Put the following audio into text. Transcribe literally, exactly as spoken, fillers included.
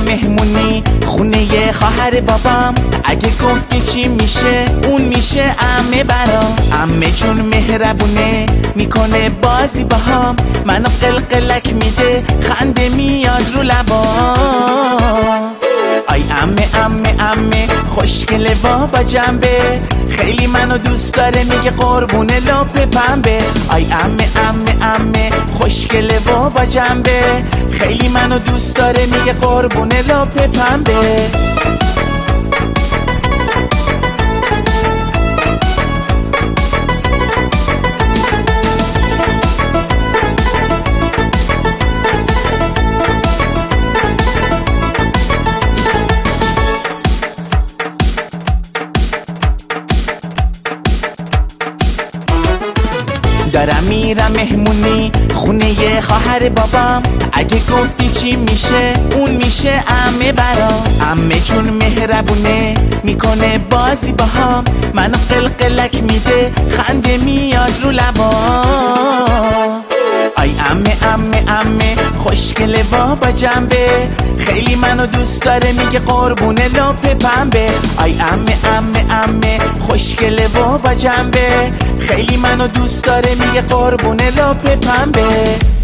مهمونی خونه خواهر بابام، اگه گفت که چی میشه اون میشه عمه برام. عمه جون مهربونه میکنه بازی باهام، منو قلقلک میده خنده میاد رو لبام. آی عمه عمه عمه خوشگله و با جنبه، خیلی منو دوست داره میگه قربونه لپ پنبه. آی عمه عمه عمه خوشگله و با جنبه، خیلی منو دوست داره میگه قربونه لپ پنبه. دارم میرم مهمونی خونه خواهر بابام، اگه گفتی چی میشه اون میشه عمه برام. عمه جون مهربونه میکنه بازی باهام، منو قلقلک میده خنده میاد رو لبام. آی عمه عمه عمه خوشگله و با جنبه، خیلی منو دوست داره میگه قربونه لپ پنبه. آی عمه عمه عمه خوشگله و با جنبه، خیلی منو دوست داره میگه قربونه لپ پنبه.